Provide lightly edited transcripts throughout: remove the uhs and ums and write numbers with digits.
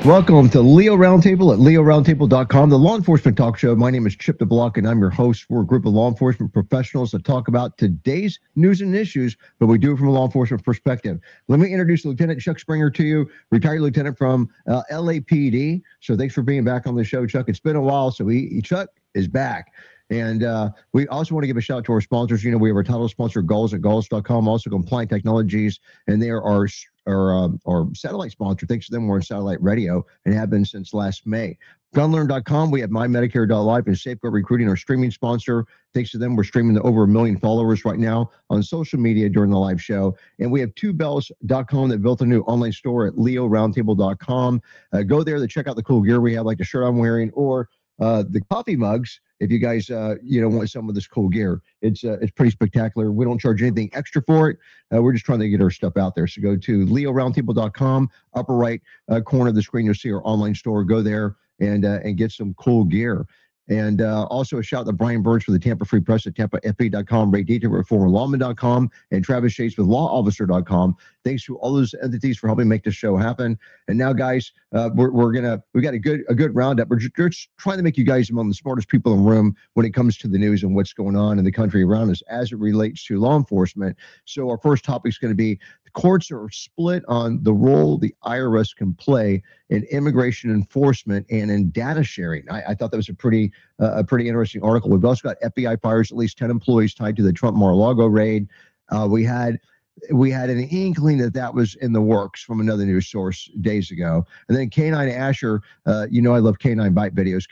Welcome to Leo Roundtable at leoroundtable.com, the law enforcement talk show. My name is Chip DeBlock, and I'm your host for a group of law enforcement professionals that talk about today's news and issues, but we do it from a law enforcement perspective. Let me introduce Lieutenant Chuck Springer to you, retired lieutenant from LAPD. So thanks for being back on the show, Chuck. It's been a while, so Chuck is back. And we also want to give a shout out to our sponsors. You know, we have our title sponsor, Gulls at Gulls.com, also Compliant Technologies, and they are our satellite sponsor. Thanks to them, we're on satellite radio and have been since last May. Gunlearn.com, we have MyMedicare.live and Safeguard Recruiting, our streaming sponsor. Thanks to them, we're streaming to over 1 million followers right now on social media during the live show. And we have TwoBells.com that built a new online store at LeoRoundtable.com. Go there to check out the cool gear we have, like the shirt I'm wearing, or the coffee mugs. If you guys, want some of this cool gear, it's pretty spectacular. We don't charge anything extra for it. We're just trying to get our stuff out there. So go to leoroundtable.com, upper right corner of the screen. You'll see our online store. Go there and get some cool gear. And also a shout out to Brian Burns for the Tampa Free Press at TampaFA.com, Ray Dieter with FormerLawman.com, and Travis Chase with LawOfficer.com. Thanks to all those entities for helping make this show happen. And now, guys, we got a good roundup. We're just trying to make you guys among the smartest people in the room when it comes to the news and what's going on in the country around us as it relates to law enforcement. So our first topic is going to be the courts are split on the role the IRS can play in immigration enforcement and in data sharing. I thought that was a pretty interesting article. We've also got FBI fires at least 10 employees tied to the Trump Mar-a-Lago raid. We had an inkling that was in the works from another news source days ago. And then K9 Asher, I love K9 Bite videos.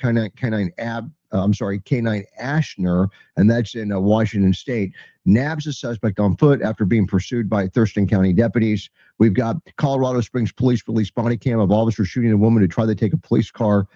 K9 Ashner, and that's in Washington State, nabs a suspect on foot after being pursued by Thurston County deputies. We've got Colorado Springs police release body cam of officers shooting a woman who tried to take a police car.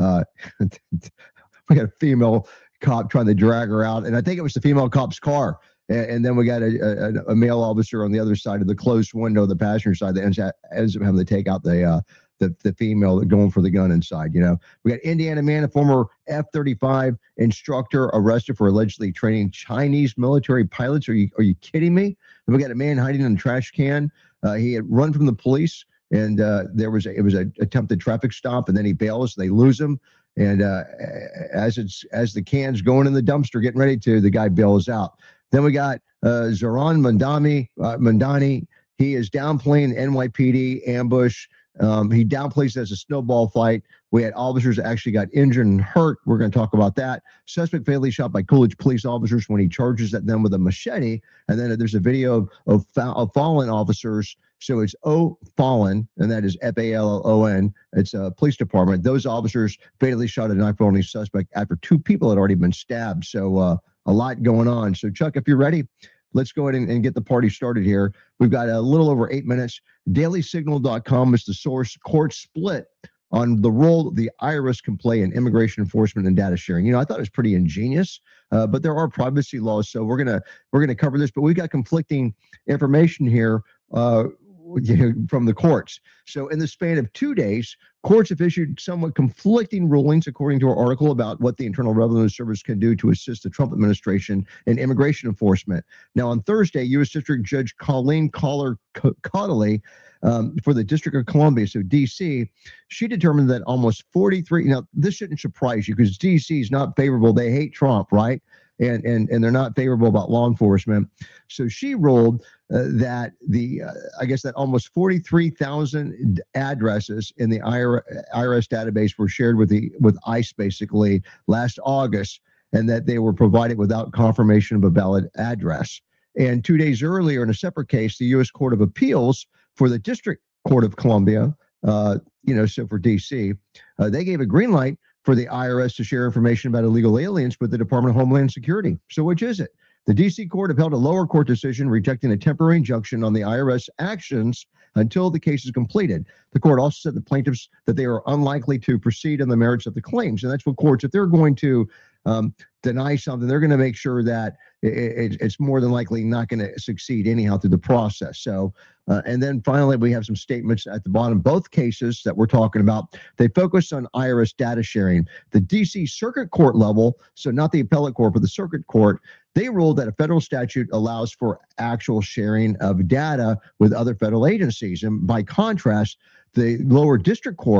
We got a female cop trying to drag her out, and I think it was the female cop's car. And then we got a male officer on the other side of the closed window, the passenger side, that ends up having to take out the female going for the gun inside. You know, we got Indiana man, a former F-35 instructor, arrested for allegedly training Chinese military pilots. Are you kidding me? And we got a man hiding in a trash can. He had run from the police, and it was an attempted traffic stop, and then he bails. They lose him. And as the can's going in the dumpster, getting ready to, the guy bails out. Then we got Zoran Mandani. He is downplaying NYPD ambush. He downplays it as a snowball fight. We had officers that actually got injured and hurt. We're going to talk about that. Suspect fatally shot by Coolidge police officers when he charges at them with a machete. And then there's a video of fallen officers. So it's fallen, and that is FALON. It's a police department. Those officers fatally shot a knife-only suspect after 2 people had already been stabbed. So a lot going on. So, Chuck, if you're ready, let's go ahead and get the party started here. We've got a little over 8 minutes. DailySignal.com is the source. Court split on the role the IRS can play in immigration enforcement and data sharing. You know, I thought it was pretty ingenious, but there are privacy laws, so we're gonna cover this. But we've got conflicting information here from the courts. So in the span of 2 days, courts have issued somewhat conflicting rulings, according to our article, about what the Internal Revenue Service can do to assist the Trump administration in immigration enforcement. Now, on Thursday, U.S. District Judge Colleen Cotterly for the District of Columbia, so D.C., she determined that almost 43, now this shouldn't surprise you because D.C. is not favorable. They hate Trump, right? And they're not favorable about law enforcement. So she ruled that that almost 43,000 addresses in the IRS database were shared with ICE basically last August, and that they were provided without confirmation of a valid address. And 2 days earlier, in a separate case, the U.S. Court of Appeals for the District Court of Columbia, so for D.C., they gave a green light for the IRS to share information about illegal aliens with the Department of Homeland Security. So which is it? The D.C. court upheld a lower court decision rejecting a temporary injunction on the IRS actions until the case is completed. The court also said the plaintiffs that they are unlikely to proceed on the merits of the claims. And that's what courts, if they're going to deny something, they're going to make sure that it's more than likely not going to succeed anyhow through the process. So, and then finally, we have some statements at the bottom. Both cases that we're talking about, they focus on IRS data sharing. The D.C. Circuit Court level, so not the appellate court, but the Circuit Court, they ruled that a federal statute allows for actual sharing of data with other federal agencies. And by contrast, the lower district court,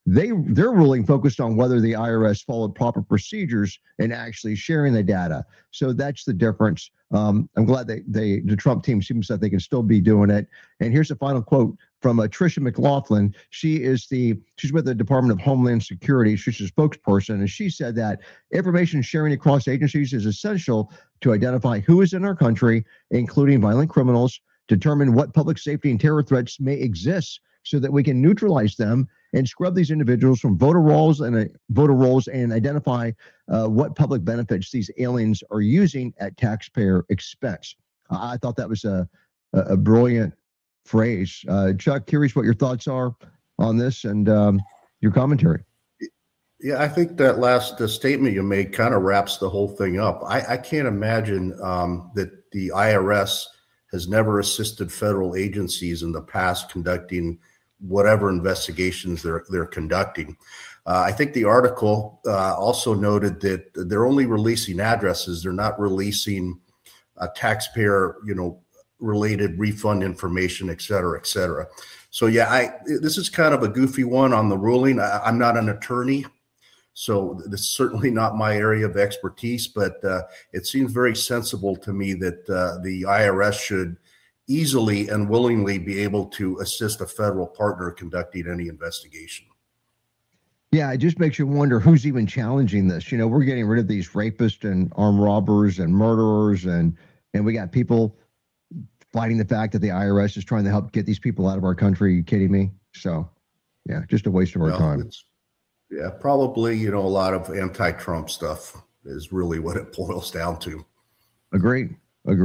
Their ruling focused on whether the IRS followed proper procedures in actually sharing the data. So that's the difference. I'm glad the Trump team seems that they can still be doing it. And here's a final quote from Tricia McLaughlin. She's with the Department of Homeland Security. She's a spokesperson, and she said that information sharing across agencies is essential to identify who is in our country, including violent criminals, determine what public safety and terror threats may exist so that we can neutralize them and scrub these individuals from voter rolls and identify what public benefits these aliens are using at taxpayer expense. I thought that was a brilliant phrase. Chuck, curious what your thoughts are on this and your commentary. Yeah, I think that last statement you made kind of wraps the whole thing up. I can't imagine that the IRS has never assisted federal agencies in the past conducting whatever investigations they're conducting. I think the article also noted that they're only releasing addresses. They're not releasing taxpayer, related refund information, et cetera, et cetera. So yeah, this is kind of a goofy one on the ruling. I'm not an attorney, so this is certainly not my area of expertise, but it seems very sensible to me that the IRS should easily and willingly be able to assist a federal partner conducting any investigation. Yeah, it just makes you wonder who's even challenging this. We're getting rid of these rapists and armed robbers and murderers, and we got people fighting the fact that the IRS is trying to help get these people out of our country. Are you kidding me? So, yeah, just a waste of our time. Yeah, probably, a lot of anti-Trump stuff is really what it boils down to. Agreed.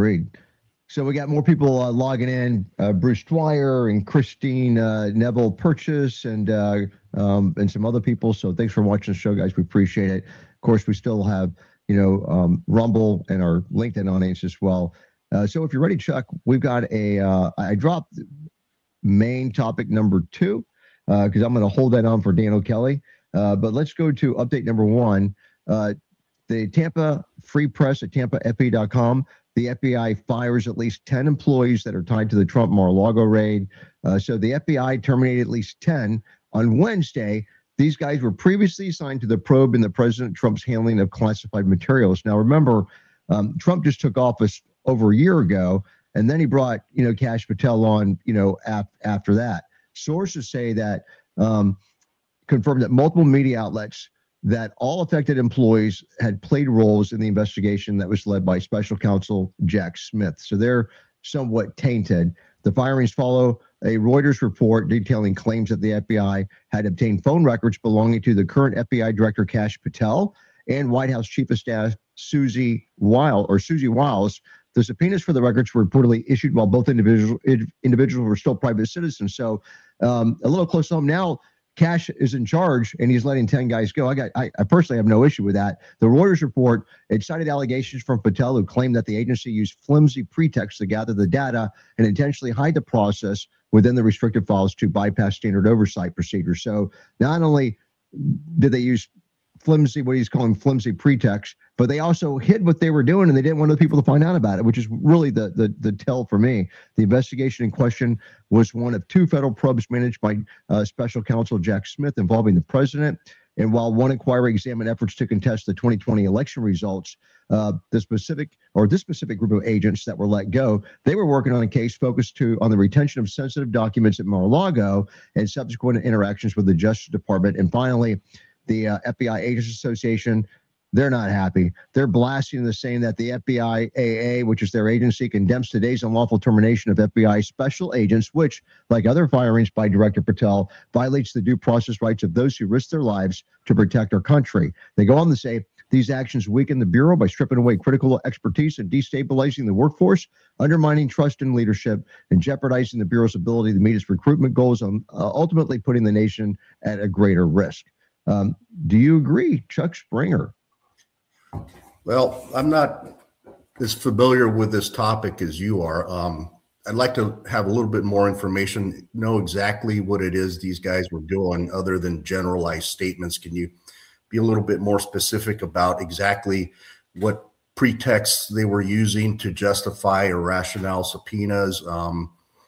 So we got more people logging in. Bruce Dwyer and Christine Neville Purchase and some other people. So thanks for watching the show, guys. We appreciate it. Of course, we still have Rumble and our LinkedIn audience as well. So if you're ready, Chuck, we've got I dropped main topic number 2 because I'm going to hold that on for Dan O'Kelly. But let's go to update number 1. The Tampa Free Press at TampaFB.com. The FBI fires at least 10 employees that are tied to the Trump Mar-a-Lago raid. So the FBI terminated at least 10 on Wednesday. These guys were previously assigned to the probe in the President Trump's handling of classified materials. Now, remember, Trump just took office over a year ago, and then he brought, Kash Patel on, after that. Sources say that confirmed that multiple media outlets that all affected employees had played roles in the investigation that was led by special counsel Jack Smith. So they're somewhat tainted. The firings follow a Reuters report detailing claims that the FBI had obtained phone records belonging to the current FBI director Kash Patel and White House Chief of Staff Susie Wiles. The subpoenas for the records were reportedly issued while both individuals were still private citizens. So a little close to home now. Kash is in charge, and he's letting 10 guys go. I personally have no issue with that. The Reuters report, it cited allegations from Patel who claimed that the agency used flimsy pretexts to gather the data and intentionally hide the process within the restricted files to bypass standard oversight procedures. So not only did they use what he's calling flimsy pretext, but they also hid what they were doing, and they didn't want other people to find out about it, which is really the tell for me. The investigation in question was one of 2 federal probes managed by special counsel Jack Smith involving the president. And while one inquiry examined efforts to contest the 2020 election results, this specific group of agents that were let go, they were working on a case focused on the retention of sensitive documents at Mar-a-Lago and subsequent interactions with the Justice Department. And finally, the FBI Agents Association, they're not happy. They're blasting this, saying that the FBI AA, which is their agency, condemns today's unlawful termination of FBI special agents, which, like other firings by Director Patel, violates the due process rights of those who risk their lives to protect our country. They go on to say these actions weaken the Bureau by stripping away critical expertise and destabilizing the workforce, undermining trust in leadership, and jeopardizing the Bureau's ability to meet its recruitment goals, ultimately putting the nation at a greater risk. Do you agree, Chuck Springer? Well, I'm not as familiar with this topic as you are. I'd like to have a little bit more information, know exactly what it is these guys were doing other than generalized statements. Can you be a little bit more specific about exactly what pretexts they were using to justify or rationale subpoenas?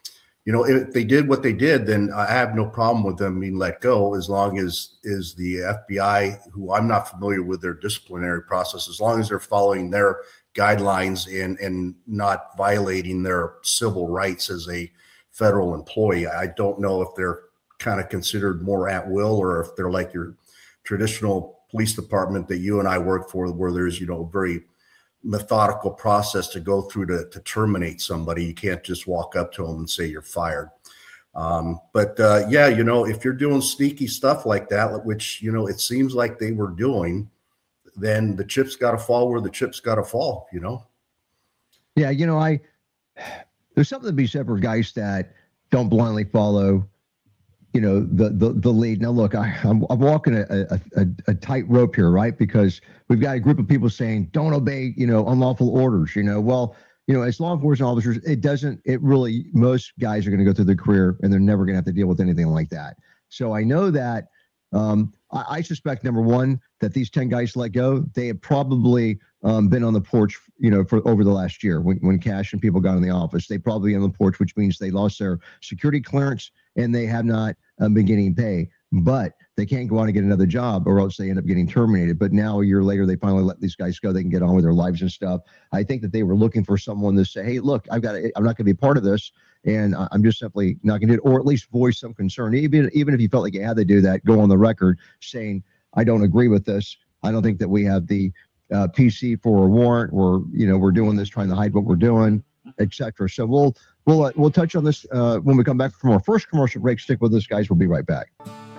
if they did what they did, then I have no problem with them being let go, as long as the FBI, who I'm not familiar with their disciplinary process, as long as they're following their guidelines and not violating their civil rights as a federal employee. I don't know if they're kind of considered more at will, or if they're like your traditional police department that you and I work for, where there's, a very methodical process to go through to terminate somebody. You can't just walk up to them and say you're fired. But if you're doing sneaky stuff like that, which, it seems like they were doing, then the chips got to fall where the chips got to fall, Yeah. There's something to be said for guys that don't blindly follow, the lead. Now, look, I'm walking a tight rope here, right? Because we've got a group of people saying, don't obey, unlawful orders, well, as law enforcement officers, most guys are going to go through their career and they're never going to have to deal with anything like that. So I know that, I suspect, number one, that these 10 guys let go, they have probably been on the porch, for over the last year when Cash and people got in the office. They probably on the porch, which means they lost their security clearance and they have not been getting pay. But they can't go on and get another job, or else they end up getting terminated. But now, a year later, they finally let these guys go. They can get on with their lives and stuff. I think that they were looking for someone to say, hey, look, I'm not going to be part of this. And I'm just simply not going to do it, or at least voice some concern. Even if you felt like you had to do that, go on the record saying, I don't agree with this. I don't think that we have the PC for a warrant. We're doing this, trying to hide what we're doing, etc. So we'll touch on this when we come back from our first commercial break. Stick with us, guys. We'll be right back.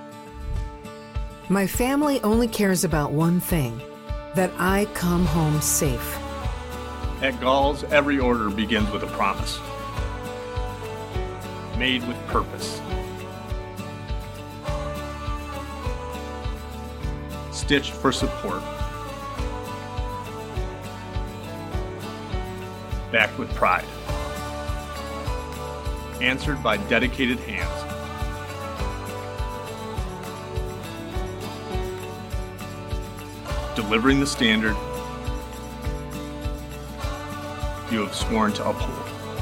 My family only cares about one thing, that I come home safe. At Gall's, every order begins with a promise. Made with purpose. Stitched for support. Backed with pride. Answered by dedicated hands. Delivering the standard you have sworn to uphold.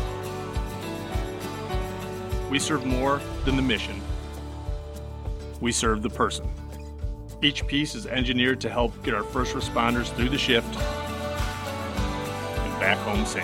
We serve more than the mission. We serve the person. Each piece is engineered to help get our first responders through the shift and back home safe.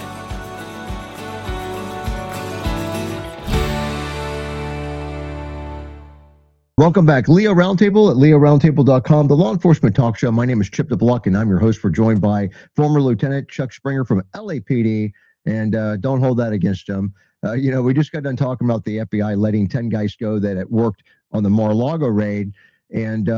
Welcome back. Leo Roundtable at leoroundtable.com, the law enforcement talk show. My name is Chip DeBluck, and I'm your host. We're joined by former Lieutenant Chuck Springer from LAPD, and don't hold that against him. We just got done talking about the FBI letting 10 guys go that had worked on the Mar-a-Lago raid. And,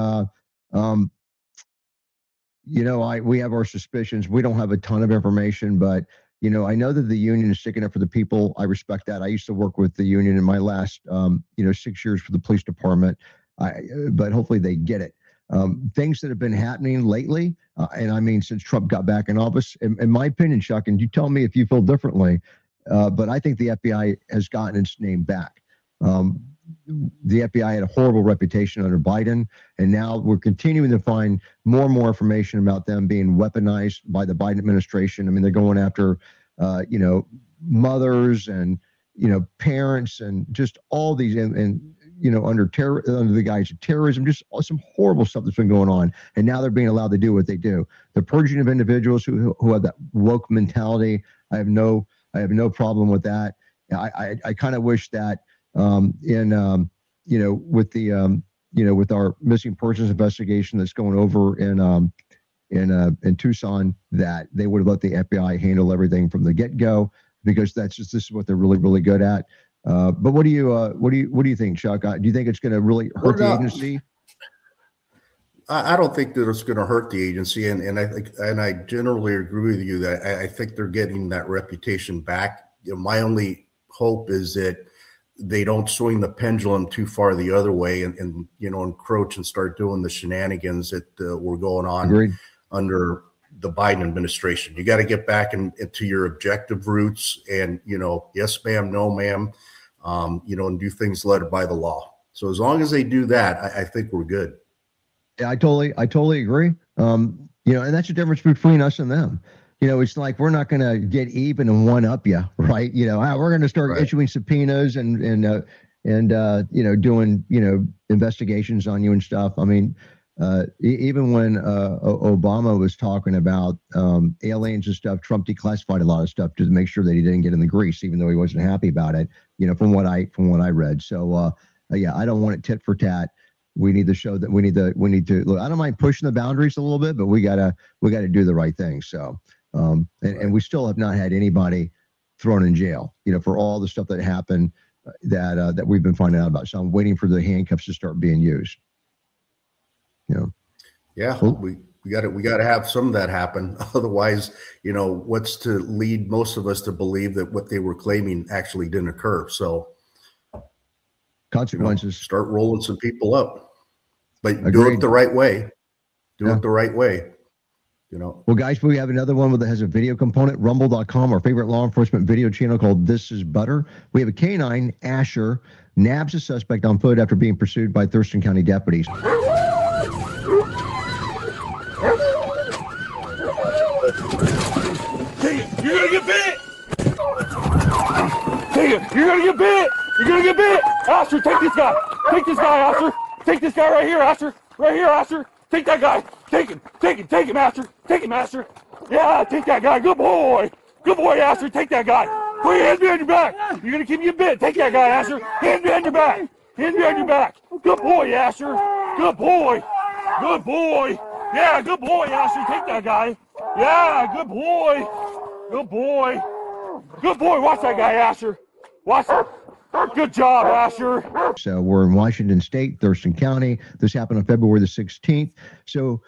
we have our suspicions. We don't have a ton of information, but, I know that the union is sticking up for the people. I respect that. I used to work with the union in my last, 6 years for the police department. But hopefully they get it. Things that have been happening lately, and I mean, since Trump got back in office, in my opinion, Chuck, and you tell me if you feel differently, but I think the FBI has gotten its name back. The FBI had a horrible reputation under Biden, and now we're continuing to find more and more information about them being weaponized by the Biden administration. I mean, they're going after, mothers and, parents and just all these, and under the guise of terrorism, just some horrible stuff that's been going on. And now they're being allowed to do what they do. The purging of individuals who have that woke mentality. I have no problem with that. I kind of wish that with our missing persons investigation that's going over in Tucson, that they would have let the FBI handle everything from the get-go, because this is what they're really, really good at. But what do you think, Chuck? Do you think it's going to really hurt the agency? I don't think that it's going to hurt the agency, and I generally agree with you that I think they're getting that reputation back. My only hope is that they don't swing the pendulum too far the other way and encroach and start doing the shenanigans that were going on. Agreed. Under the Biden administration. You got to get back into your objective roots and, yes, ma'am, no, ma'am, and do things led by the law. So as long as they do that, I think we're good. Yeah, I totally agree. And that's the difference between us and them. it's like we're not going to get even and one up you, right? We're going to start Right. issuing subpoenas and doing investigations on you and stuff. I mean, even when Obama was talking about aliens and stuff, Trump declassified a lot of stuff to make sure that he didn't get in the grease, even though he wasn't happy about it. From what I read. So yeah, I don't want it tit for tat. We need to show that we need to look. I don't mind pushing the boundaries a little bit, but we gotta do the right thing. So and we still have not had anybody thrown in jail, for all the stuff that happened that we've been finding out about. So I'm waiting for the handcuffs to start being used. Yeah, Well, we got to have some of that happen. Otherwise, what's to lead most of us to believe that what they were claiming actually didn't occur. So consequences. start rolling some people up, but do Agreed. it the right way. Do Yeah. it the right way. Well, guys, we have another one that has a video component, rumble.com, our favorite law enforcement video channel called This Is Butter. We have a canine, Asher, nabs a suspect on foot after being pursued by Thurston County deputies. Hey, you're gonna get bit! Take it! You're gonna get bit! You're gonna get bit! Asher, take this guy! Take this guy, Asher! Take this guy right here, Asher! Right here, Asher! Take that guy! Take him! Take him! Take him, Asher! Take him, Asher! Yeah, take that guy! Good boy! Good boy, Asher! Take that guy! Put your hands behind your back! You're gonna keep you bit! Take that guy, Asher! Hands behind your back! Hands behind your back! Good boy, Asher! Good boy! Good boy! Yeah, good boy, Asher! Take that guy! Yeah, good boy! Good boy! Good boy! Watch that guy, Asher! Watch it! Good job, Asher! So we're in Washington State, Thurston County. This happened on February the 16th. So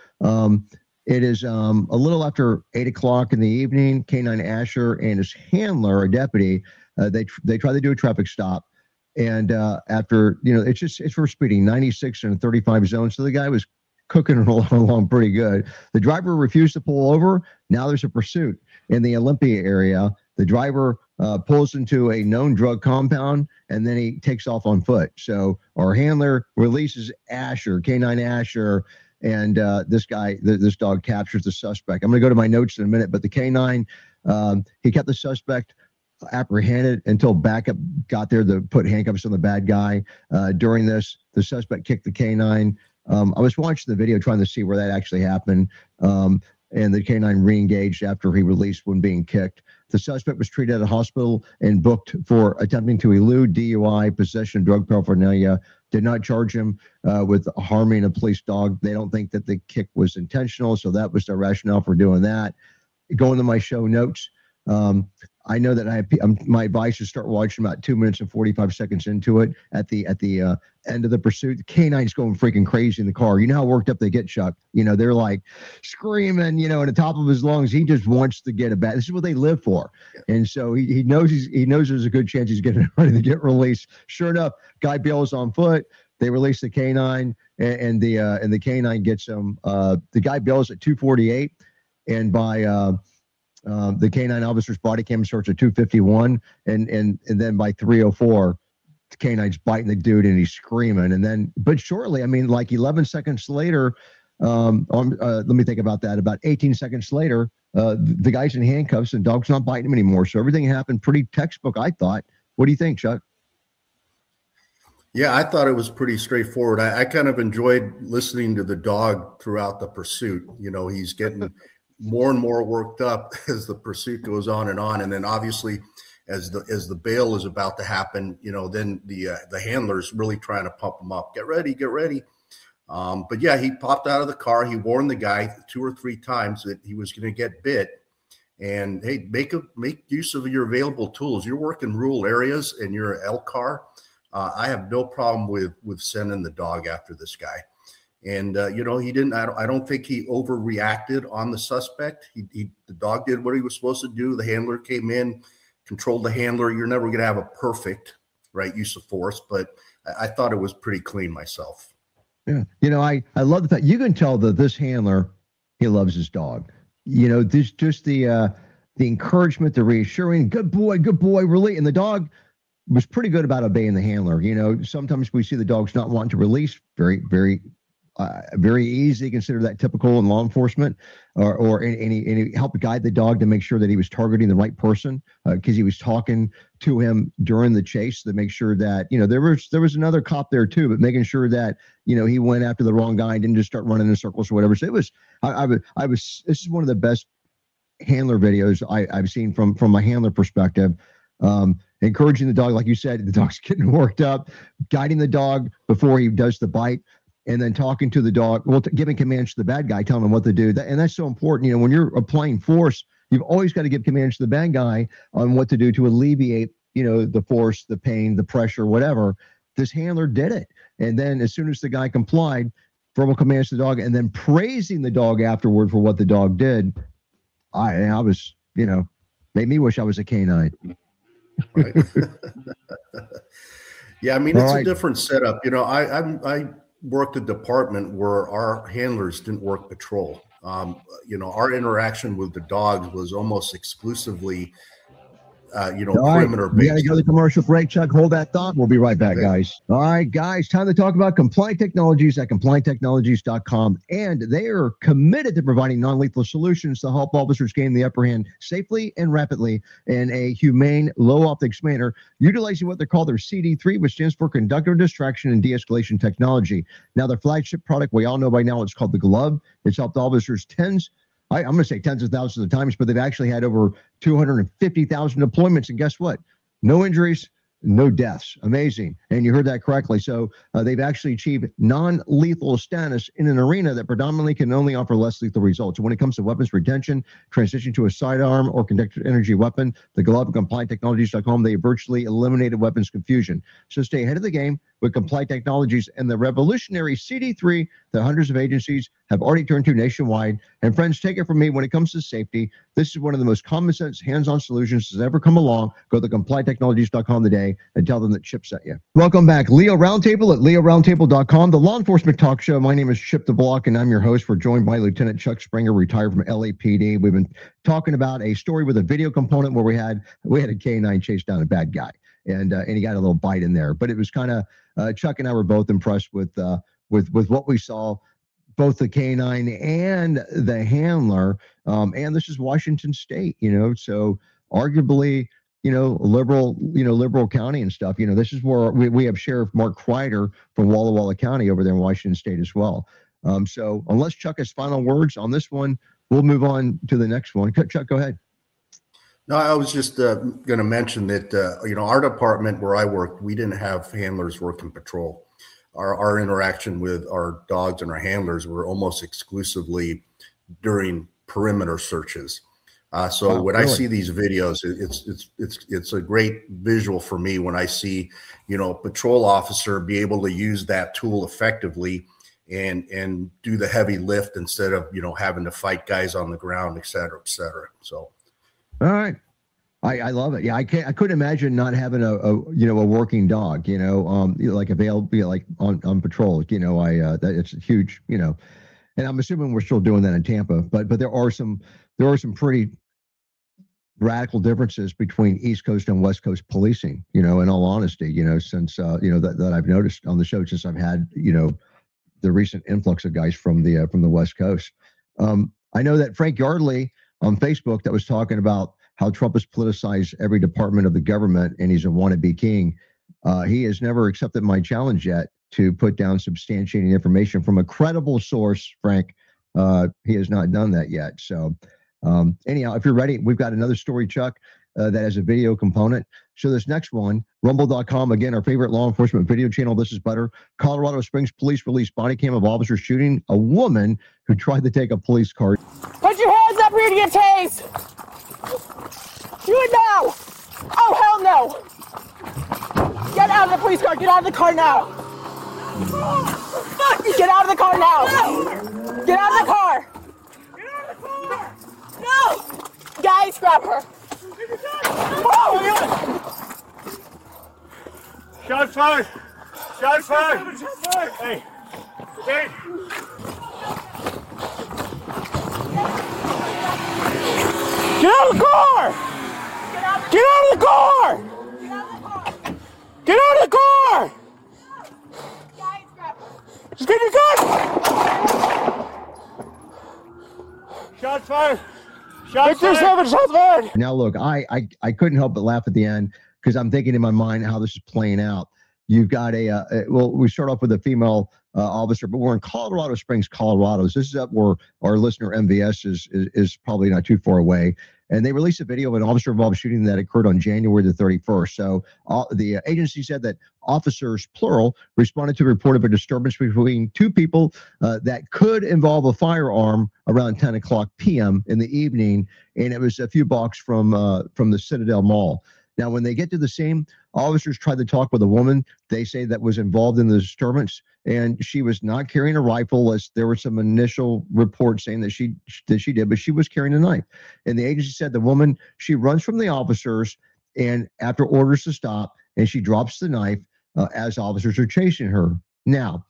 it is a little after 8 o'clock in the evening. Canine Asher and his handler, a deputy, they try to do a traffic stop. And after, it's for speeding, 96 and a 35 zone. So the guy was cooking along pretty good. The driver refused to pull over. Now there's a pursuit in the Olympia area. The driver pulls into a known drug compound, and then he takes off on foot. So our handler releases Asher, Canine Asher, and this dog captures the suspect. I'm going to go to my notes in a minute, but the canine, he kept the suspect apprehended until backup got there to put handcuffs on the bad guy. During this, the suspect kicked the canine. I was watching the video trying to see where that actually happened. And the canine re-engaged after he released when being kicked. The suspect was treated at a hospital and booked for attempting to elude DUI, possession of drug paraphernalia. Did not charge him with harming a police dog. They don't think that the kick was intentional, so that was the rationale for doing that. Going to my show notes, I know that my advice is start watching about 2 minutes and 45 seconds into it. At the end of the pursuit, the canine's going freaking crazy in the car. You know how worked up they get, Chuck. They're like screaming, at the top of his lungs. He just wants to get a bat. This is what they live for. And so he knows there's a good chance he's getting ready to get released. Sure enough, guy bails on foot. They release the canine, and the canine gets him. The guy bails at 2:48, and by the canine officer's body cam starts at 2:51, and then by 3:04, the canine's biting the dude and he's screaming. But shortly, like 11 seconds later, let me think about that. About 18 seconds later, the guy's in handcuffs and dog's not biting him anymore. So everything happened pretty textbook, I thought. What do you think, Chuck? Yeah, I thought it was pretty straightforward. I kind of enjoyed listening to the dog throughout the pursuit. He's getting more and more worked up as the pursuit goes on. And then obviously as the bail is about to happen, then the handler's really trying to pump him up. Get ready. But yeah, he popped out of the car. He warned the guy 2 or 3 times that he was going to get bit. And hey, make use of your available tools. You're working rural areas and you're an Elcar. I have no problem with sending the dog after this guy. And, he didn't, I don't think he overreacted on the suspect. The dog did what he was supposed to do. The handler came in, controlled the handler. You're never going to have a perfect use of force, but I thought it was pretty clean myself. Yeah. I love the fact you can tell that this handler, he loves his dog. This just the encouragement, the reassuring, good boy, really. And the dog was pretty good about obeying the handler. Sometimes we see the dogs not wanting to release very, very very easy, consider that typical in law enforcement, or any help guide the dog to make sure that he was targeting the right person, because he was talking to him during the chase to make sure that, there was another cop there too, but making sure that, he went after the wrong guy and didn't just start running in circles or whatever. So it was, this is one of the best handler videos I've seen from my handler perspective. Encouraging the dog, like you said, the dog's getting worked up, guiding the dog before he does the bite, and then talking to the dog, giving commands to the bad guy, telling him what to do. And that's so important. When you're applying force, you've always got to give commands to the bad guy on what to do to alleviate, the force, the pain, the pressure, whatever. This handler did it. And then as soon as the guy complied, verbal commands to the dog, and then praising the dog afterward for what the dog did, I was, made me wish I was a canine. Right. Yeah, I mean, it's a different setup. I worked a department where our handlers didn't work patrol. Our interaction with the dogs was almost exclusively perimeter based. We got to go to the commercial break. Chuck, hold that thought. We'll be right back, guys. All right, guys, time to talk about Compliant Technologies at CompliantTechnologies.com. And they are committed to providing non-lethal solutions to help officers gain the upper hand safely and rapidly in a humane, low-optics manner, utilizing what they call their CD3, which stands for Conductor Distraction and De-Escalation Technology. Now, their flagship product, we all know by now, it's called the Glove. It's helped officers I'm going to say tens of thousands of times, but they've actually had over 250,000 deployments. And guess what? No injuries, no deaths. Amazing. And you heard that correctly. So they've actually achieved non-lethal status in an arena that predominantly can only offer less lethal results. So when it comes to weapons retention, transition to a sidearm or conductor energy weapon, the Glove and CompliantTechnologies.com, they virtually eliminated weapons confusion. So stay ahead of the game with Compliant Technologies and the revolutionary CD3 that hundreds of agencies have already turned to nationwide. And friends, take it from me, when it comes to safety, this is one of the most common sense, hands-on solutions that's ever come along. Go to CompliantTechnologies.com today and tell them that Chip sent you. Welcome back. Leo Roundtable at LeoRoundtable.com, the law enforcement talk show. My name is Chip DeBlock, and I'm your host. We're joined by Lieutenant Chuck Springer, retired from LAPD. We've been talking about a story with a video component where we had a K9 chase down a bad guy. And he got a little bite in there, but it was kind of Chuck and I were both impressed with what we saw, both the K9 and the handler. And this is Washington State, so arguably, liberal county and stuff. This is where we have Sheriff Mark Kreider from Walla Walla County over there in Washington State as well. So unless Chuck has final words on this one, we'll move on to the next one. Chuck, go ahead. No, I was just going to mention that, our department where I worked, we didn't have handlers working patrol. Our interaction with our dogs and our handlers were almost exclusively during perimeter searches. So when I see these videos, it's a great visual for me when I see, patrol officer be able to use that tool effectively and do the heavy lift instead of, having to fight guys on the ground, et cetera, et cetera. So. All right. I love it. Yeah, I couldn't imagine not having a working dog, like available, like on patrol, that it's huge, and I'm assuming we're still doing that in Tampa, but there are some pretty radical differences between East Coast and West Coast policing, in all honesty, since, that I've noticed on the show since I've had, the recent influx of guys from the West Coast. I know that Frank Yardley on Facebook that was talking about how Trump has politicized every department of the government and he's a wannabe king. He has never accepted my challenge yet to put down substantiating information from a credible source, Frank. He has not done that yet. So anyhow, if you're ready, we've got another story, Chuck, that has a video component. So this next one, rumble.com, again, our favorite law enforcement video channel. This is better. Colorado Springs police released body cam of officers shooting a woman who tried to take a police car. Put your hands up here to get tased. Do it now. Oh, hell no. Get out of the police car. Get out of the car now. Get out of the car now. No. Get out of the car. Get out of the car. No. Guys, grab her. Oh. Shot fired. Shot fired. Hey. Hey. Get out of the car! Get out of the car! Get out of the car! Just get your gun! Shots fired. Shots fired. 7, shots fired. Now, look, I couldn't help but laugh at the end because I'm thinking in my mind how this is playing out. You've got well, we start off with a female officer, but we're in Colorado Springs, Colorado. So this is up where our listener MVS is probably not too far away. And they released a video of an officer-involved shooting that occurred on January the 31st. So the agency said that officers, plural, responded to a report of a disturbance between two people that could involve a firearm around 10 o'clock p.m. in the evening, and it was a few blocks from the Citadel Mall. Now, when they get to the scene, officers tried to talk with a woman they say that was involved in the disturbance, and she was not carrying a rifle, as there were some initial reports saying that she did, but she was carrying a knife. And the agency said the woman, she runs from the officers, and after orders to stop, and she drops the knife as officers are chasing her. Now,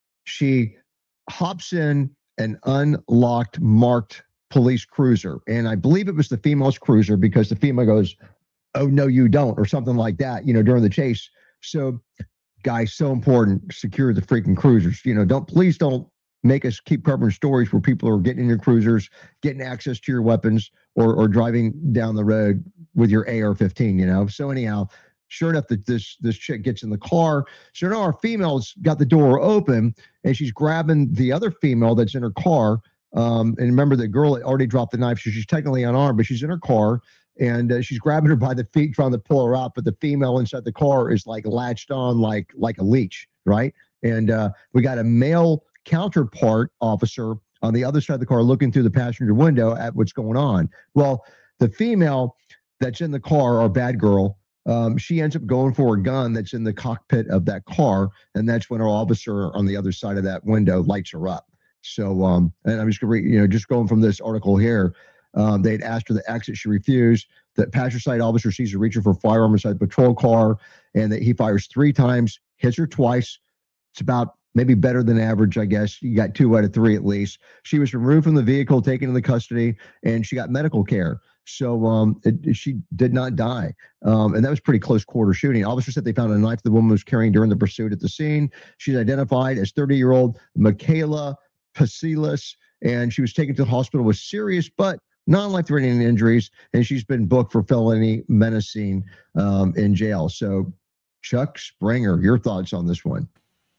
she hops in an unlocked, marked police cruiser, and I believe it was the female's cruiser because the female goes, "Oh, no, you don't," or something like that, during the chase. So, guys, so important, secure the freaking cruisers. Please don't make us keep covering stories where people are getting in your cruisers, getting access to your weapons, or driving down the road with your AR-15, So anyhow, sure enough, this chick gets in the car. So now our female's got the door open, and she's grabbing the other female that's in her car. And remember, the girl already dropped the knife, so she's technically unarmed, but she's in her car. And she's grabbing her by the feet, trying to pull her out, but the female inside the car is like latched on like a leech, right? And we got a male counterpart officer on the other side of the car looking through the passenger window at what's going on. Well, the female that's in the car, our bad girl, she ends up going for a gun that's in the cockpit of that car, and that's when our officer on the other side of that window lights her up. So, and I'm just going to read, just going from this article here. They'd asked her to exit. She refused. The passenger side officer sees her reaching for a firearm inside the patrol car, and that he fires 3 times, hits her twice. It's about maybe better than average, I guess. You got 2 out of 3 at least. She was removed from the vehicle, taken into custody, and she got medical care. So she did not die. And that was pretty close quarter shooting. Officers said they found a knife the woman was carrying during the pursuit at the scene. She's identified as 30-year-old Michaela Pasilas, and she was taken to the hospital with serious but non-life-threatening injuries, and she's been booked for felony menacing in jail. So, Chuck Springer, your thoughts on this one?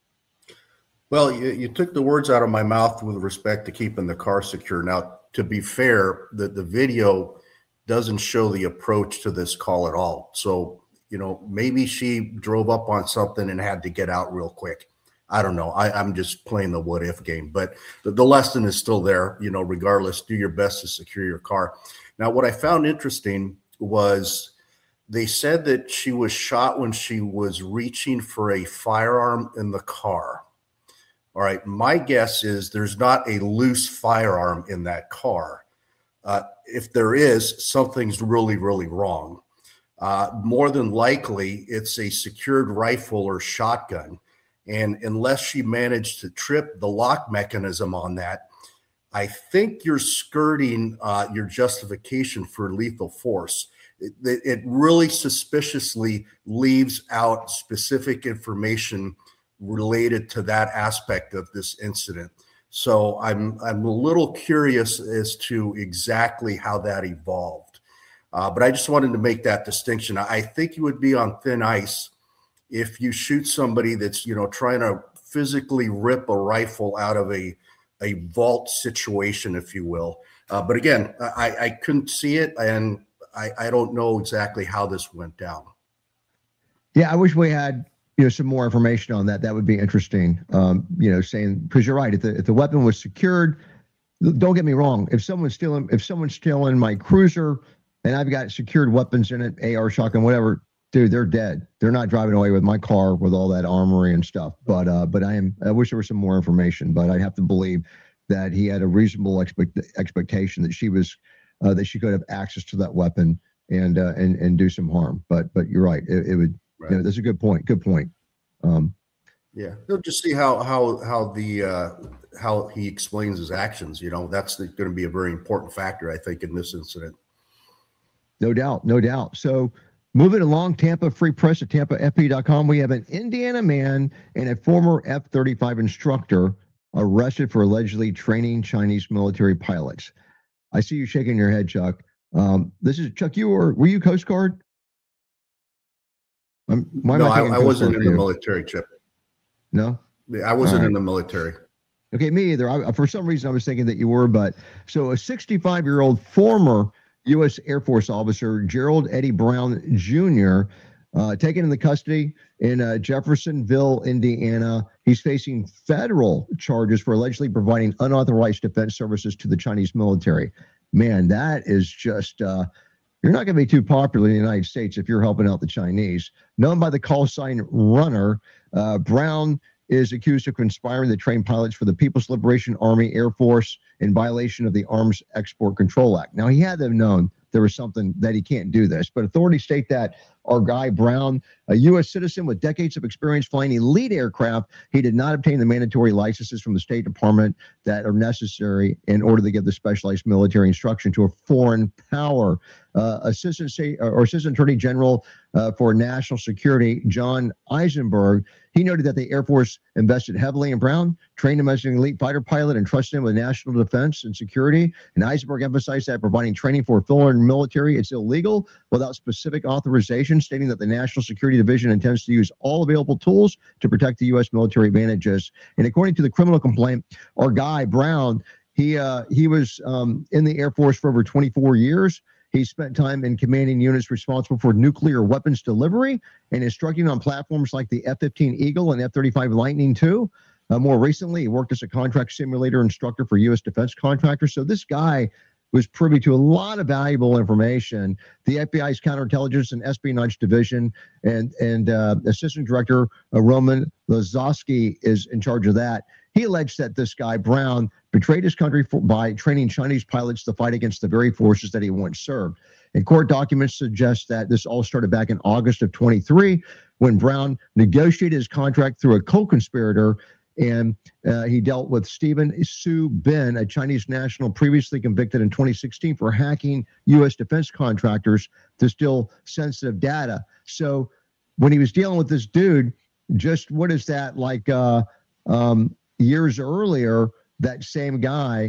Well, you took the words out of my mouth with respect to keeping the car secure. Now, to be fair, the video doesn't show the approach to this call at all. So, maybe she drove up on something and had to get out real quick. I don't know. I'm just playing the what if game, but the lesson is still there, regardless, do your best to secure your car. Now, what I found interesting was they said that she was shot when she was reaching for a firearm in the car. All right. My guess is there's not a loose firearm in that car. If there is, something's really, really wrong. More than likely, it's a secured rifle or shotgun. And unless she managed to trip the lock mechanism on that, I think you're skirting your justification for lethal force. It really suspiciously leaves out specific information related to that aspect of this incident. So I'm a little curious as to exactly how that evolved. But I just wanted to make that distinction. I think you would be on thin ice if you shoot somebody that's, trying to physically rip a rifle out of a vault situation, if you will. But again, I couldn't see it, and I don't know exactly how this went down. Yeah, I wish we had some more information on that. That would be interesting. Saying, because you're right, if the weapon was secured, don't get me wrong. If someone's stealing my cruiser and I've got secured weapons in it, AR, shotgun, whatever, dude, they're dead. They're not driving away with my car with all that armory and stuff. But I wish there was some more information. But I have to believe that he had a reasonable expectation that she could have access to that weapon and do some harm. But you're right. It would. Right. That's a good point. Good point. Yeah, you'll just see how he explains his actions. That's going to be a very important factor, I think, in this incident. No doubt. So, moving along, Tampa Free Press at TampaFP.com. We have an Indiana man and a former F-35 instructor arrested for allegedly training Chinese military pilots. I see you shaking your head, Chuck. This is Chuck. Were you Coast Guard? No, I wasn't in the military, Chip. No, I wasn't in the military. Okay, me either. For some reason, I was thinking that you were, but so a 65-year-old former U.S. Air Force officer, Gerald Eddie Brown Jr., taken into custody in Jeffersonville, Indiana. He's facing federal charges for allegedly providing unauthorized defense services to the Chinese military. Man, that is just, you're not going to be too popular in the United States if you're helping out the Chinese. Known by the call sign Runner, Brown is accused of conspiring to train pilots for the People's Liberation Army Air Force in violation of the Arms Export Control Act. Now, he had to have known there was something that he can't do this, but authorities state that our guy Brown, a U.S. citizen with decades of experience flying elite aircraft, he did not obtain the mandatory licenses from the State Department that are necessary in order to give the specialized military instruction to a foreign power. Assistant Attorney General for National Security, John Eisenberg, he noted that the Air Force invested heavily in Brown, trained him as an elite fighter pilot, and trusted him with national defense and security. And Eisenberg emphasized that providing training for a foreign military is illegal without specific authorization, stating that the National Security Division intends to use all available tools to protect the U.S. military advantages. And according to the criminal complaint, our guy Brown, he was in the Air Force for over 24 years. He spent time in commanding units responsible for nuclear weapons delivery and instructing on platforms like the F-15 Eagle and F-35 Lightning II. More recently, he worked as a contract simulator instructor for U.S. defense contractors. So this guy was privy to a lot of valuable information. The FBI's Counterintelligence and Espionage Division and Assistant Director Roman Lazowski is in charge of that. He alleged that this guy, Brown, betrayed his country by training Chinese pilots to fight against the very forces that he once served. And court documents suggest that this all started back in August of 23 when Brown negotiated his contract through a co-conspirator, and he dealt with Stephen Su Bin, a Chinese national previously convicted in 2016 for hacking U.S. defense contractors to steal sensitive data. So when he was dealing with this dude, just what is that, like years earlier, that same guy,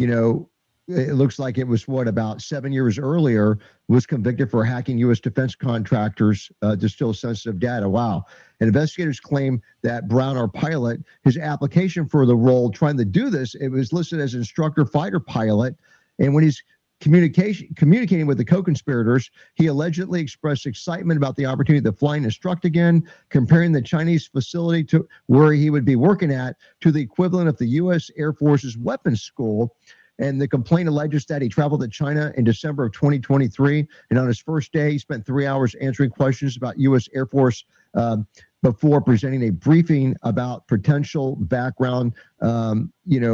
it looks like it was about 7 years earlier, was convicted for hacking U.S. defense contractors to steal sensitive data. Wow. And investigators claim that Brown, our pilot, his application for the role trying to do this, it was listed as instructor fighter pilot. And when he's communicating with the co-conspirators, he allegedly expressed excitement about the opportunity to fly and instruct again, comparing the Chinese facility to where he would be working at to the equivalent of the U.S. Air Force's weapons school. And the complaint alleges that he traveled to China in December of 2023. And on his first day, he spent 3 hours answering questions about U.S. Air Force before presenting a briefing about potential background, to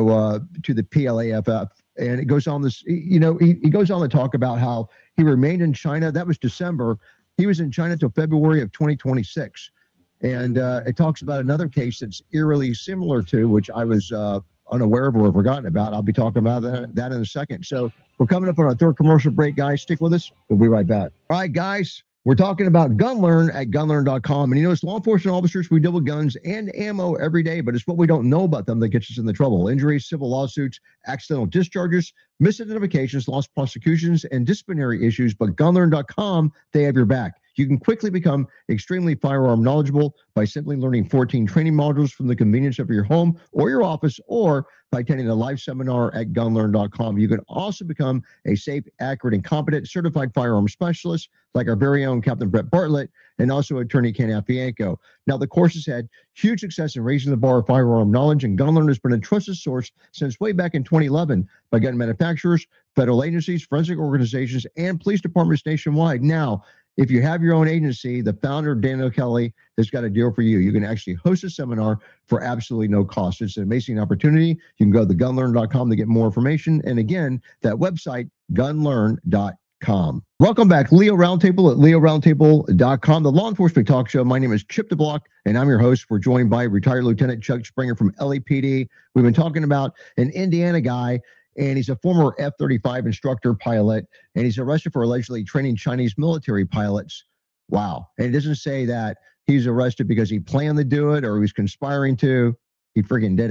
the PLAFF. And it goes on this, he goes on to talk about how he remained in China. That was December. He was in China till February of 2026. And it talks about another case that's eerily similar to, which I was unaware of or forgotten about. I'll be talking about that in a second. So we're coming up on our third commercial break, guys. Stick with us. We'll be right back. All right, guys. We're talking about GunLearn at gunlearn.com. And as law enforcement officers, we deal with guns and ammo every day, but it's what we don't know about them that gets us into trouble. Injuries, civil lawsuits, accidental discharges, misidentifications, lost prosecutions, and disciplinary issues. But gunlearn.com, they have your back. You can quickly become extremely firearm knowledgeable by simply learning 14 training modules from the convenience of your home or your office, or by attending a live seminar at gunlearn.com. You can also become a safe, accurate, and competent certified firearm specialist like our very own Captain Brett Bartlett and also attorney Ken Afianco. Now, the course has had huge success in raising the bar of firearm knowledge, and GunLearn has been a trusted source since way back in 2011 by gun manufacturers, federal agencies, forensic organizations, and police departments nationwide. Now, if you have your own agency, the founder, Dan O'Kelly, has got a deal for you. You can actually host a seminar for absolutely no cost. It's an amazing opportunity. You can go to gunlearn.com to get more information. And again, that website, gunlearn.com. Welcome back. Leo Roundtable at leoroundtable.com, the law enforcement talk show. My name is Chip DeBlock, and I'm your host. We're joined by retired Lieutenant Chuck Springer from LAPD. We've been talking about an Indiana guy, and he's a former F-35 instructor pilot, and he's arrested for allegedly training Chinese military pilots. Wow. And it doesn't say that he's arrested because he planned to do it or he was conspiring to. He friggin' did it.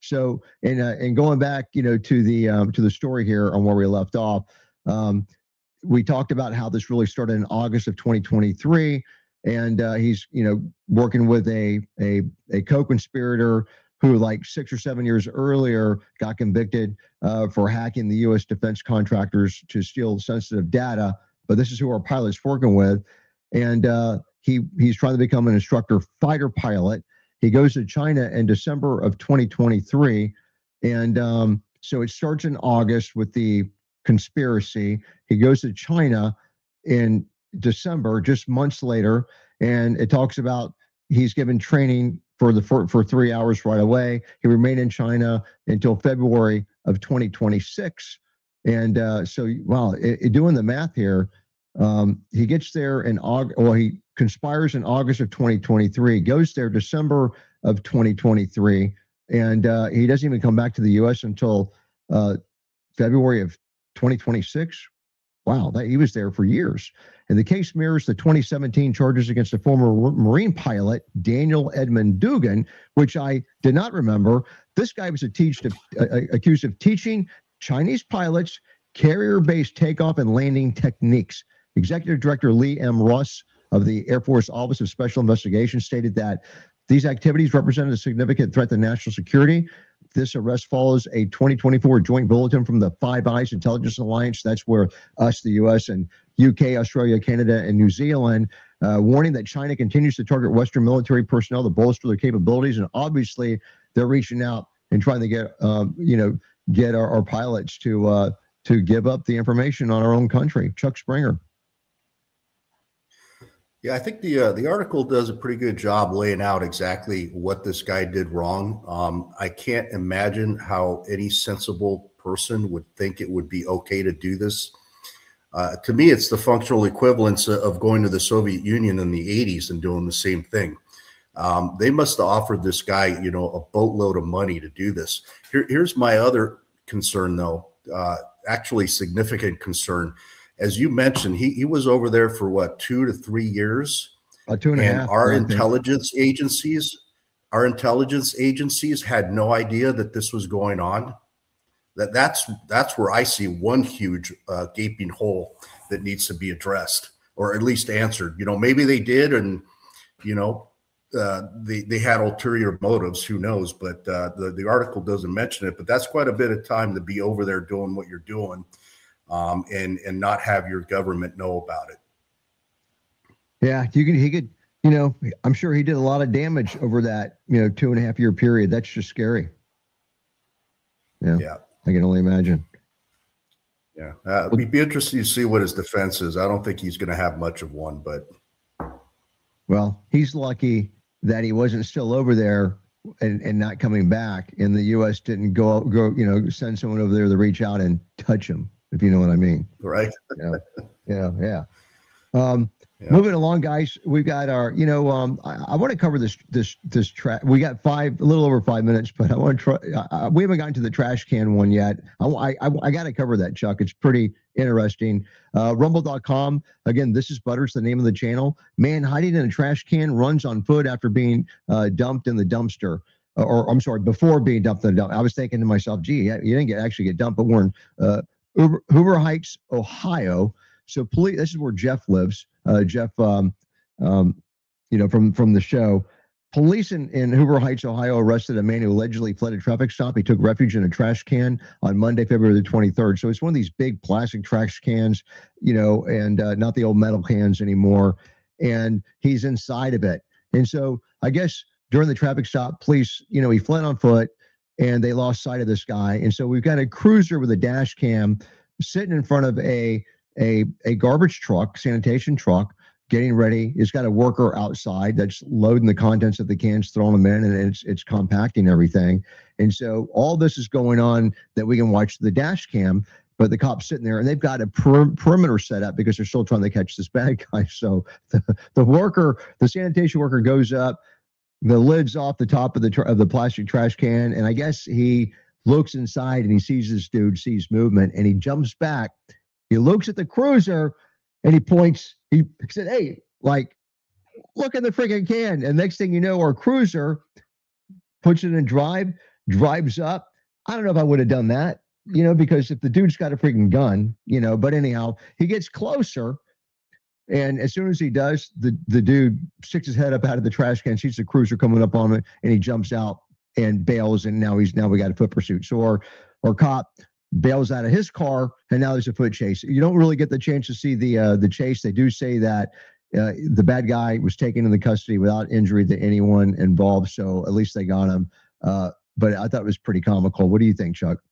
So, and going back, to the story here on where we left off, we talked about how this really started in August of 2023, and he's working with a co-conspirator who, like 6 or 7 years earlier, got convicted for hacking the U.S. defense contractors to steal sensitive data. But this is who our pilot's working with, and he's trying to become an instructor fighter pilot. He goes to China in December of 2023. And so it starts in August with the conspiracy. He goes to China in December, just months later. And it talks about he's given training for 3 hours right away. He remained in China until February of 2026. And doing the math here, he gets there in August. Well, he conspires in August of 2023, goes there December of 2023, and he doesn't even come back to the U.S. until February of 2026. Wow, he was there for years. And the case mirrors the 2017 charges against a former Marine pilot, Daniel Edmund Dugan, which I did not remember. This guy was accused of teaching Chinese pilots carrier-based takeoff and landing techniques. Executive Director Lee M. Russ of the Air Force Office of Special Investigations stated that these activities represented a significant threat to national security. This arrest follows a 2024 joint bulletin from the Five Eyes Intelligence Alliance. That's where us, the U.S., and UK, Australia, Canada, and New Zealand, warning that China continues to target Western military personnel to bolster their capabilities. And obviously, they're reaching out and trying to get our pilots to give up the information on our own country. Chuck Springer. Yeah, I think the article does a pretty good job laying out exactly what this guy did wrong. I can't imagine how any sensible person would think it would be okay to do this. To me, it's the functional equivalence of going to the Soviet Union in the 80s and doing the same thing. They must have offered this guy, a boatload of money to do this. Here's my other concern, though, actually significant concern. As you mentioned, he was over there for what, 2 to 3 years? 2.5. Our intelligence agencies had no idea that this was going on. That's where I see one huge gaping hole that needs to be addressed, or at least answered. Maybe they did, and they had ulterior motives. Who knows? But the article doesn't mention it. But that's quite a bit of time to be over there doing what you're doing. And not have your government know about it. Yeah, he could, I'm sure he did a lot of damage over that, 2.5 year period. That's just scary. Yeah. I can only imagine. Yeah. We'd be interested to see what his defense is. I don't think he's going to have much of one, but. Well, he's lucky that he wasn't still over there and not coming back, and the U.S. didn't go, send someone over there to reach out and touch him, if you know what I mean. Right. Yeah. Moving along, guys, we've got our, I want to cover this trash. We got a little over 5 minutes, but I want to try. We haven't gotten to the trash can one yet. I got to cover that, Chuck. It's pretty interesting. Rumble.com. Again, This Is Butters, the name of the channel. Man hiding in a trash can runs on foot after being dumped in the dumpster. Or I'm sorry, before being dumped in the dumpster. I was thinking to myself, gee, you didn't actually get dumped, but we're in Hoover Heights, Ohio. So police, this is where Jeff lives. Jeff, from the show. Police in Hoover Heights, Ohio, arrested a man who allegedly fled a traffic stop. He took refuge in a trash can on Monday, February the 23rd. So it's one of these big plastic trash cans, and not the old metal cans anymore. And he's inside of it. And so I guess during the traffic stop, police, he fled on foot, and they lost sight of this guy. And so we've got a cruiser with a dash cam sitting in front of a garbage truck, sanitation truck, getting ready. It's got a worker outside that's loading the contents of the cans, throwing them in, and it's compacting everything. And so all this is going on that we can watch the dash cam, but the cop's sitting there, and they've got a perimeter set up because they're still trying to catch this bad guy. So the sanitation worker goes up, the lid's off the top of the plastic trash can, and I guess he looks inside and he sees this dude, sees movement, and he jumps back. He looks at the cruiser and he points. He said, "Hey, look at the freaking can." And next thing you know, our cruiser puts it in drive, drives up. I don't know if I would have done that, because if the dude's got a freaking gun, but anyhow, he gets closer. And as soon as he does, the dude sticks his head up out of the trash can, sees the cruiser coming up on him, and he jumps out and bails. And now we got a foot pursuit. So our cop bails out of his car, and now there's a foot chase. You don't really get the chance to see the chase. They do say that the bad guy was taken into custody without injury to anyone involved. So at least they got him. But I thought it was pretty comical. What do you think, Chuck?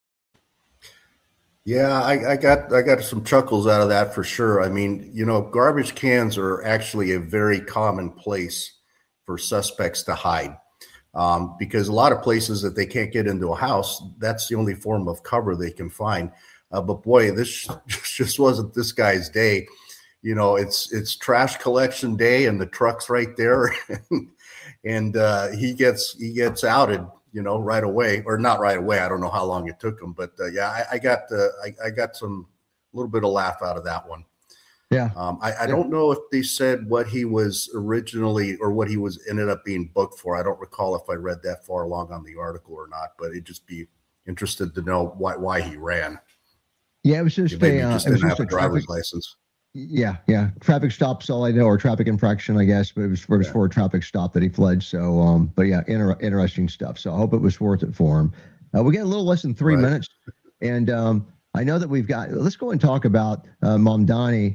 Yeah, I got some chuckles out of that for sure. I mean, garbage cans are actually a very common place for suspects to hide, because a lot of places that they can't get into a house, that's the only form of cover they can find. But boy, this just wasn't this guy's day. It's trash collection day, and the truck's right there, and he gets outed. Right away, or not right away. I don't know how long it took him, but yeah, I got some little bit of laugh out of that one. Yeah. I don't know if they said what he was originally or what he ended up being booked for. I don't recall if I read that far along on the article or not, but it'd just be interested to know why he ran. Yeah, it was just didn't have a driver's license. Yeah. Traffic stop's all I know, or traffic infraction, I guess, but it was for a traffic stop that he fled. So, but yeah, interesting stuff. So I hope it was worth it for him. We got a little less than 3 minutes, and I know that let's go and talk about Mamdani.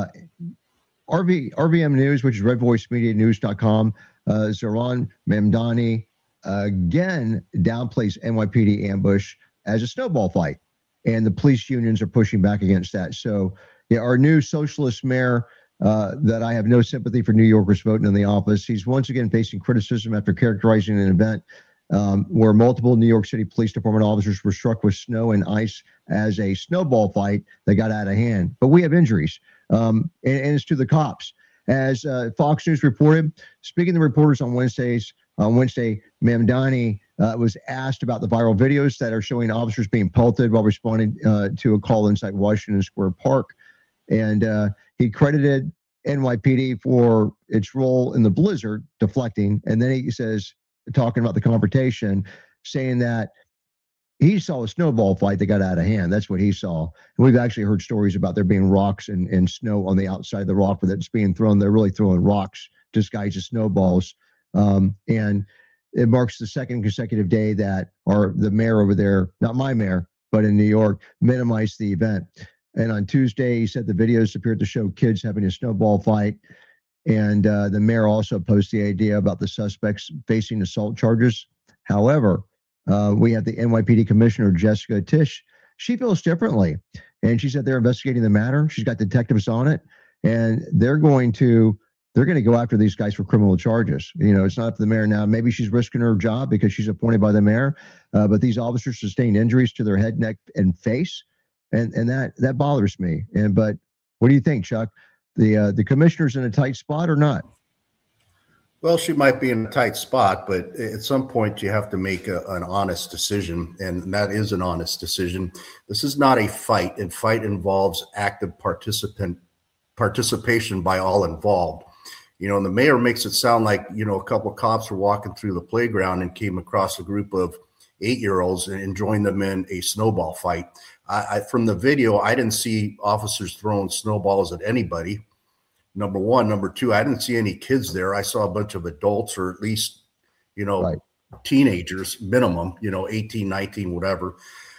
RVM News, which is redvoicemedia.news.com. Zohran Mamdani again downplays NYPD ambush as a snowball fight, and the police unions are pushing back against that. So, yeah, our new socialist mayor, that I have no sympathy for New Yorkers voting in the office. He's once again facing criticism after characterizing an event where multiple New York City Police Department officers were struck with snow and ice as a snowball fight that got out of hand. But we have injuries, and it's to the cops. As Fox News reported, speaking to reporters on Wednesday, Mamdani was asked about the viral videos that are showing officers being pelted while responding to a call inside Washington Square Park. And he credited NYPD for its role in the blizzard deflecting. And then he says, talking about the confrontation, saying that he saw a snowball fight that got out of hand. That's what he saw. And we've actually heard stories about there being rocks and snow on the outside of the rock where that's being thrown. They're really throwing rocks disguised as snowballs. And it marks the second consecutive day that the mayor over there, not my mayor, but in New York, minimized the event. And on Tuesday, he said the videos appeared to show kids having a snowball fight. And the mayor also posted the idea about the suspects facing assault charges. However, we have the NYPD commissioner, Jessica Tisch. She feels differently. And she said they're investigating the matter. She's got detectives on it. And they're going to go after these guys for criminal charges. It's not up to the mayor now. Maybe she's risking her job because she's appointed by the mayor. But these officers sustained injuries to their head, neck, and face. And that bothers me. But what do you think, Chuck? The commissioner's in a tight spot or not? Well, she might be in a tight spot, but at some point you have to make an honest decision, and that is an honest decision. This is not a fight, and fight involves active participation by all involved. And the mayor makes it sound like, a couple of cops were walking through the playground and came across a group of 8-year-olds and joined them in a snowball fight. From the video, I didn't see officers throwing snowballs at anybody. Number one. Number two, I didn't see any kids there. I saw a bunch of adults, or at least, right, teenagers, minimum, 18, 19, whatever.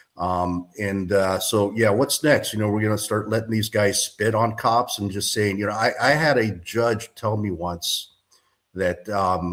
So, yeah, what's next? We're going to start letting these guys spit on cops and just saying, I had a judge tell me once that,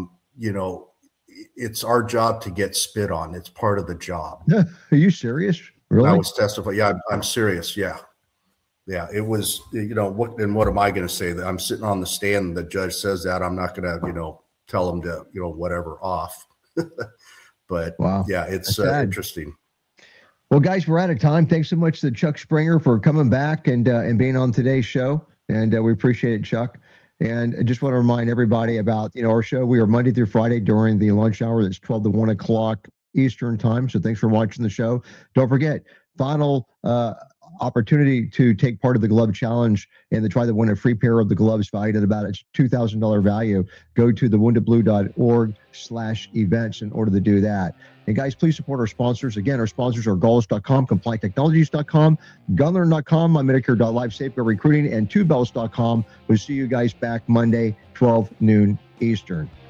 it's our job to get spit on. It's part of the job. Are you serious? Really? I was testifying. Yeah, I'm serious. Yeah. Yeah. It was, what am I going to say? That I'm sitting on the stand and the judge says that, I'm not going to, tell him to, whatever off. But wow, yeah, it's interesting. Well, guys, we're out of time. Thanks so much to Chuck Springer for coming back and being on today's show. And we appreciate it, Chuck. And I just want to remind everybody about, our show. We are Monday through Friday during the lunch hour. That's 12 to 1 o'clock Eastern time. So thanks for watching the show. Don't forget, final opportunity to take part of the glove challenge and to try to win a free pair of the gloves valued at about a $2,000 value, go to thewoundedblue.org/events in order to do that. And guys, please support our sponsors. Again, our sponsors are Gauls.com, CompliantTechnologies.com, Gunlearn.com, MyMedicare.life, Safeguard Recruiting, and TwoBells.com. We'll see you guys back Monday, 12 noon Eastern.